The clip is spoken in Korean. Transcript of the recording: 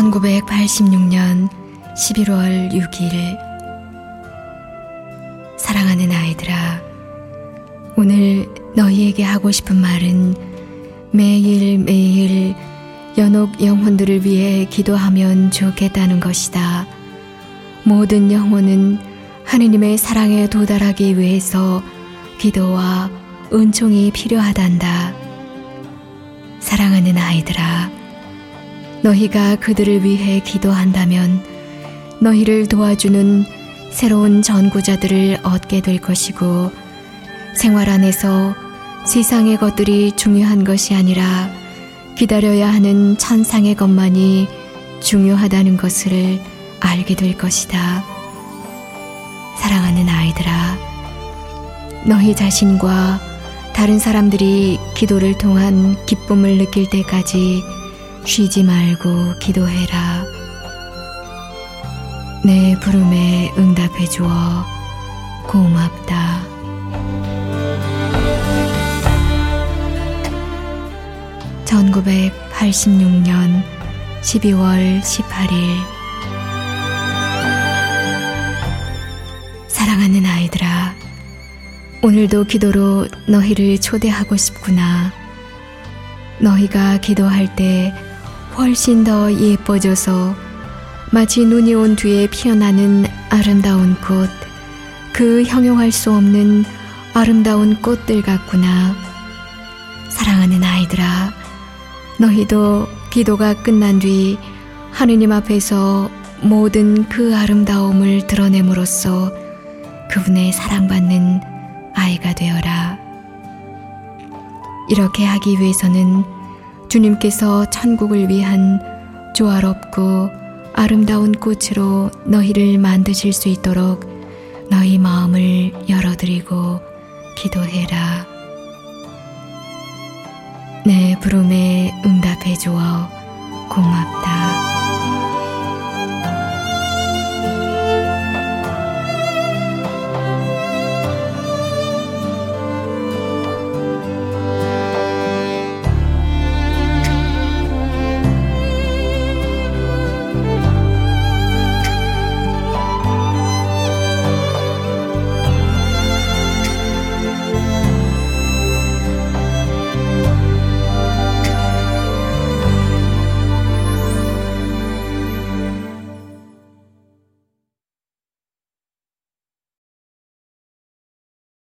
1986년 11월 6일. 사랑하는 아이들아, 오늘 너희에게 하고 싶은 말은 매일매일 연옥 영혼들을 위해 기도하면 좋겠다는 것이다. 모든 영혼은 하느님의 사랑에 도달하기 위해서 기도와 은총이 필요하단다. 사랑하는 아이들아, 너희가 그들을 위해 기도한다면 너희를 도와주는 새로운 전구자들을 얻게 될 것이고, 생활 안에서 세상의 것들이 중요한 것이 아니라 기다려야 하는 천상의 것만이 중요하다는 것을 알게 될 것이다. 사랑하는 아이들아, 너희 자신과 다른 사람들이 기도를 통한 기쁨을 느낄 때까지 쉬지 말고 기도해라. 내 부름에 응답해 주어 고맙다. (1986년 12월 18일) 사랑하는 아이들아, 오늘도 기도로 너희를 초대하고 싶구나. 너희가 기도할 때 훨씬 더 예뻐져서 마치 눈이 온 뒤에 피어나는 아름다운 꽃, 그 형용할 수 없는 아름다운 꽃들 같구나. 사랑하는 아이들아, 너희도 기도가 끝난 뒤 하느님 앞에서 모든 그 아름다움을 드러냄으로써 그분의 사랑받는 아이가 되어라. 이렇게 하기 위해서는 주님께서 천국을 위한 조화롭고 아름다운 꽃으로 너희를 만드실 수 있도록 너희 마음을 열어드리고 기도해라. 내 부름에 응답해 주어 고맙다.